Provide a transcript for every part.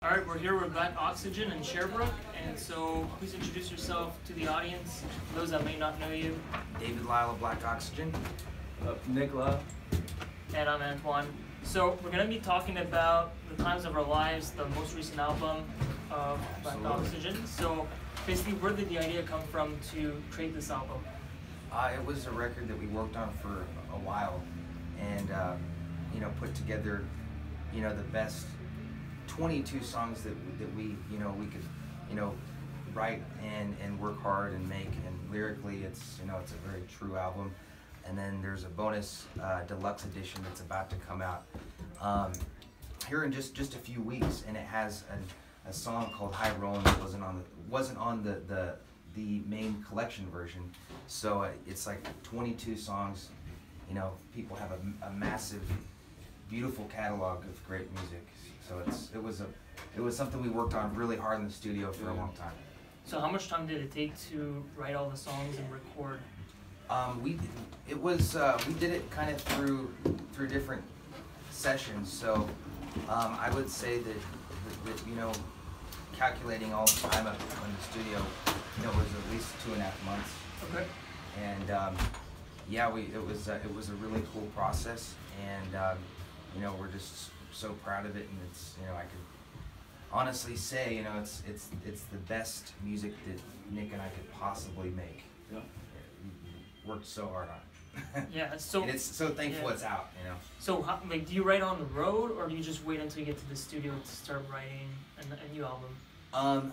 All right, we're here with Black Oxygen in Sherbrooke, and so please introduce yourself to the audience, for those that may not know you. David Lyle of Black Oxygen. Nick Lyle. And I'm Antoine. So we're going to be talking about The Times of Our Lives, the most recent album of Black Oxygen. So basically, where did the idea come from to create this album? It was a record that we worked on for a while, and put together, the best 22 songs that we could, write and work hard and make. And lyrically, it's a very true album. And then there's a bonus deluxe edition that's about to come out here in just a few weeks, and it has a song called High Rollin' that wasn't on the main collection version. So it's like 22 songs. People have a massive, beautiful catalog of great music. So it was something we worked on really hard in the studio for a long time. So how much time did it take to write all the songs and record? We did it kind of through different sessions. So I would say that calculating all the time up in the studio, was at least 2.5 months. Okay. And it was a really cool process, and we're just so proud of it, and it's I could honestly say it's the best music that Nick and I could possibly make. Yeah. We worked so hard on it. Yeah. So. And it's so thankful it's out. So do you write on the road, or do you just wait until you get to the studio to start writing a new album?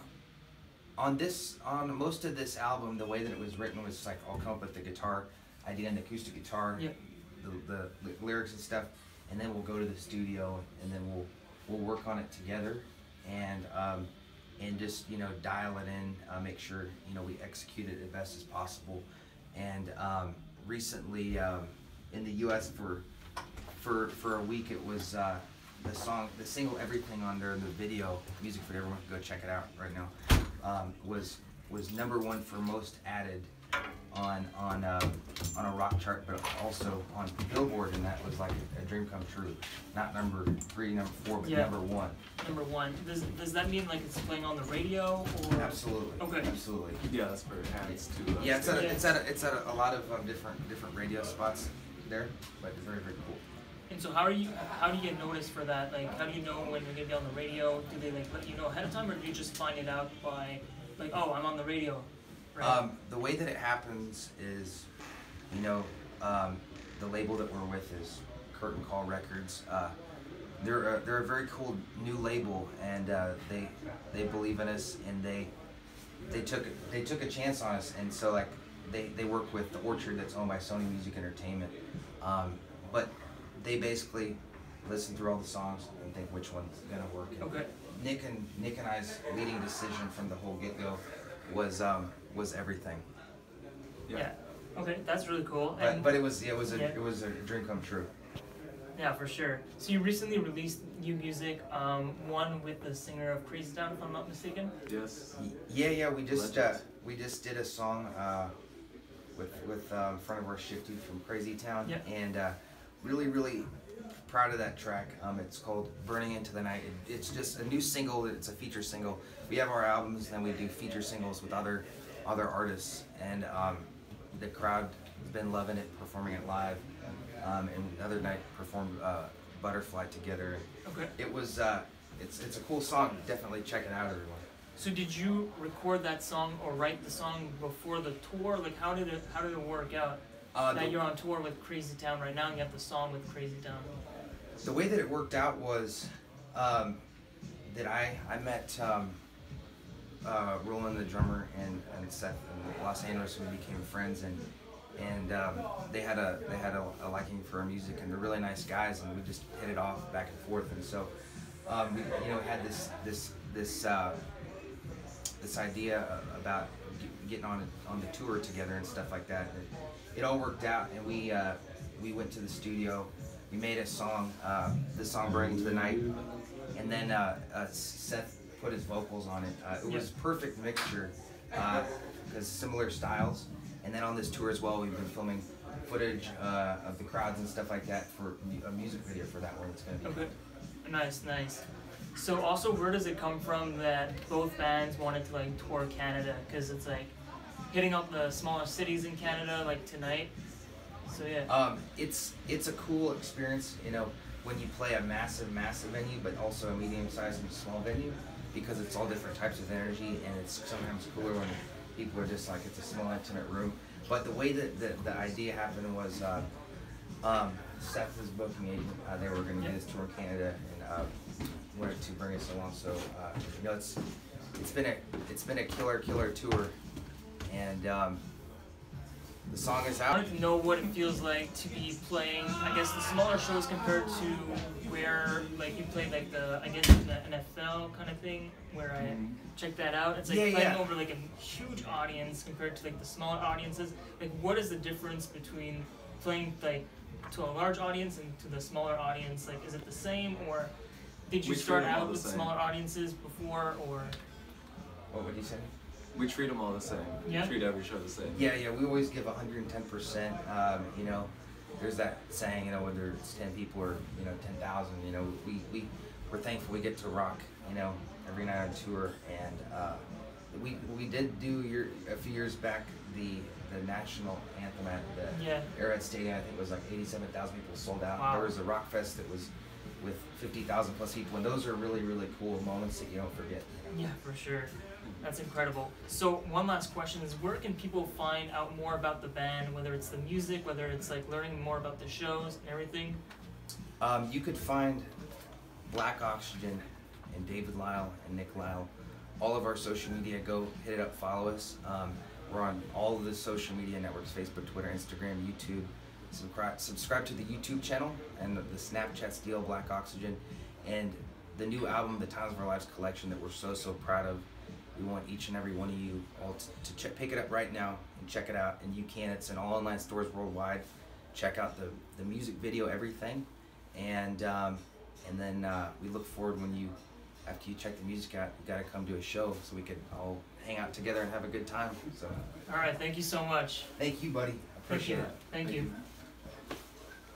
On most of this album, the way that it was written was like I'll come up with the guitar idea and the acoustic guitar, the lyrics and stuff, and then we'll go to the studio and then we'll work on it together, and just dial it in, make sure we execute it as best as possible. And recently in the U.S. for a week, it was the single "Everything" on there, the video music for everyone can go check it out right now, was #1 for most added on a rock chart, but also on Billboard, and that was like a dream come true. Not number 3, number 4, but number 1. Number 1. Does that mean like it's playing on the radio, or? Absolutely. Okay. Absolutely. Yeah, that's where it adds to. Yeah, it's at a lot of different radio spots there, but it's very, very cool. And so how do you get noticed for that? Like, how do you know when you're gonna be on the radio? Do they like let you know ahead of time, or do you just find it out by like, oh, I'm on the radio? Right. The way that it happens is, the label that we're with is Curtain Call Records. They're a very cool new label, and they believe in us, and they took a chance on us, and so like they work with the Orchard that's owned by Sony Music Entertainment, but they basically listen through all the songs and think which one's gonna work. And Okay. Nick and I's leading decision from the whole get-go was Everything. Yeah. Okay, that's really cool. But it was a dream come true. Yeah, for sure. So you recently released new music, one with the singer of Crazy Town, if I'm not mistaken. Yes. Yeah. We just did a song with in front of our Shifty from Crazy Town, and really proud of that track. It's called Burning Into the Night. It's just a new single. It's a feature single. We have our albums, then we do feature singles with other artists, and the crowd has been loving it, performing it live. And the other night performed Butterfly together. Okay. It was it's a cool song. Definitely check it out, everyone. So did you record that song or write the song before the tour? Like how did it work out? That you're on tour with Crazy Town right now and you have the song with Crazy Town. The way that it worked out was that I met Roland, the drummer, and Seth in Los Angeles when we became friends, and they had a liking for our music, and they're really nice guys, and we just hit it off back and forth, and so we had this idea about getting on the tour together and stuff like that. And it all worked out, and we went to the studio. We made a song, the song "Burning Into the Night," and then Seth put his vocals on it. It was a perfect mixture, because similar styles. And then on this tour as well, we've been filming footage of the crowds and stuff like that for a music video for that one. It's gonna be okay. Nice. So also, where does it come from that both bands wanted to like tour Canada? Because it's like hitting up the smaller cities in Canada like tonight. So yeah. It's a cool experience, you know, when you play a massive venue, but also a medium-sized and small venue, because it's all different types of energy, and it's sometimes cooler when people are just like, it's a small intimate room. But the way that the idea happened was Seth's booking agent, they were going to do this tour in Canada, and wanted to bring us along. So you know, it's been a killer tour, and the song is I out. wanted to know what it feels like to be playing, I guess, the smaller shows compared to where, like, you played, like, I guess, the NFL kind of thing, where I checked that out. It's like playing over, like, a huge audience compared to, like, the smaller audiences. Like, what is the difference between playing, like, to a large audience and to the smaller audience? Like, is it the same, or did you start out with smaller audiences before, or? What would you say? We treat them all the same. Yeah. We treat every show the same. Yeah, we always give 110%. You know, there's that saying, you know, whether it's 10 people or, you know, 10,000, you know, we're thankful we get to rock, you know, every night on tour. And we did do a few years back the national anthem at the Arrowhead Stadium. I think it was like 87,000 people sold out. Wow. There was a rock fest that was with 50,000 plus people, and those are really cool moments that you don't forget. Yeah, for sure. That's incredible. So one last question is, where can people find out more about the band, whether it's the music, whether it's like learning more about the shows and everything? You could find Black Oxygen and David Lyle and Nick Lyle. All of our social media, go hit it up, follow us. We're on all of the social media networks, Facebook, Twitter, Instagram, YouTube. Subscribe to the YouTube channel and the Snapchat Steel Black Oxygen, and the new album, the Times of Our Lives collection, that we're so proud of. We want each and every one of you all to pick it up right now and check it out. And you can. It's in all online stores worldwide. Check out the music video, everything, and then we look forward when you, after you check the music out, you gotta come to a show so we could all hang out together and have a good time. So. All right. Thank you so much. Thank you, buddy. Appreciate it. Thank you. Man.